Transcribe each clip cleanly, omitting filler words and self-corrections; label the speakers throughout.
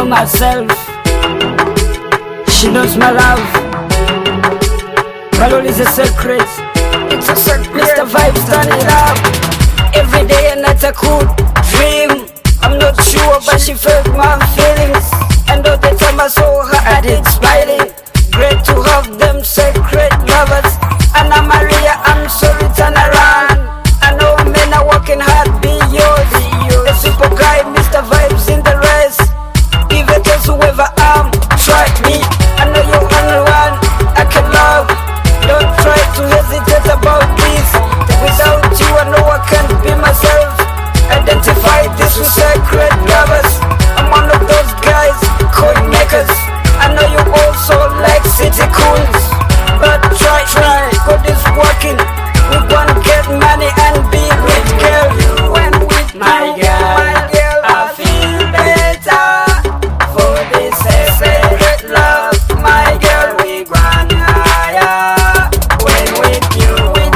Speaker 1: myself. She knows my love. My love is a secret. It's a secret. Mr. Vibes, turn it up. Every day and night I could dream. I'm not sure, but she felt my feelings. And all the time I saw her, I did smiling. Great to have them secret lovers. Anna Maria, I'm sorry, turn around. I know men are working hard, be yours. A super guy, Mr. Vibes in the race. Give it to whoever I'm, try me. I know you're only one I can love. Don't try to hesitate about this. Without you I know I can't be myself. Identify this with secret lovers. I'm one of those guys, coin makers. I know you also like city coons, but try, God is working. We gonna get money and be rich, girl. When with my girl, I feel better. For this secret love, my girl, we gonna higher. When with you,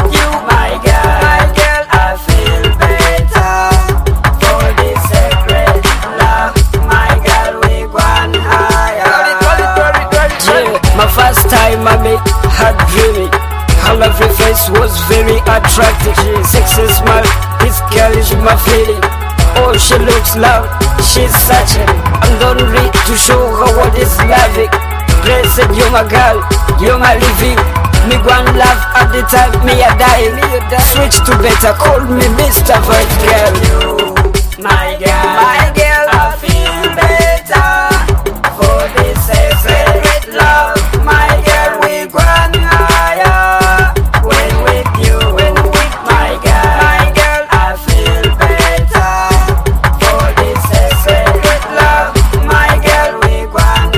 Speaker 1: my girl, I feel better. For this secret love, my girl, we gonna higher. Yeah, my first time I met her dreaming. Her lovely face was very attractive. Sexy smile, this girl is my feeling. Oh, she looks loud, she's searching. I'm done ready to show her what is loving. Blessed, you're my girl, you're my living. Me one love at the time, me a dying. Switch to better, call me Mr. Vibes, girl. My girl, I feel better. For this secret love, my girl, we gonna higher. When with you, my girl, I feel better. For this secret love, my girl, we gonna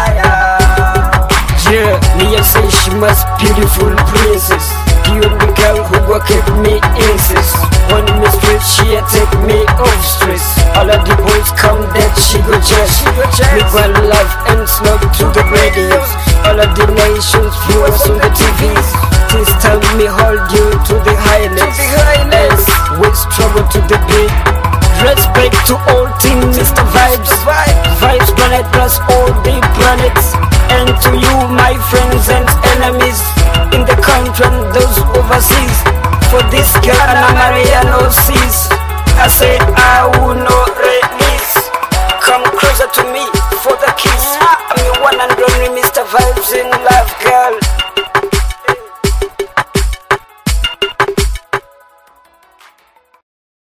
Speaker 1: higher. Yeah, me I say she must beautiful princess. The only girl who go keep me insist. When me stress, she a take me off stress. All of the boys come dead, she go chase. Me one love and smoke to the radios. All of the nations viewers on the TVs. Please tell me hold you to the highness. As we struggle to the beat. Respect to all team Mr. Vibes. Vibes planet plus all the planets. And to you my friends and enemies in the country and those overseas. For this girl Anna Maria no cease. I said I will not release. Come closer to me for the kiss. I'm your one and only Mr. Vibes in love, girl.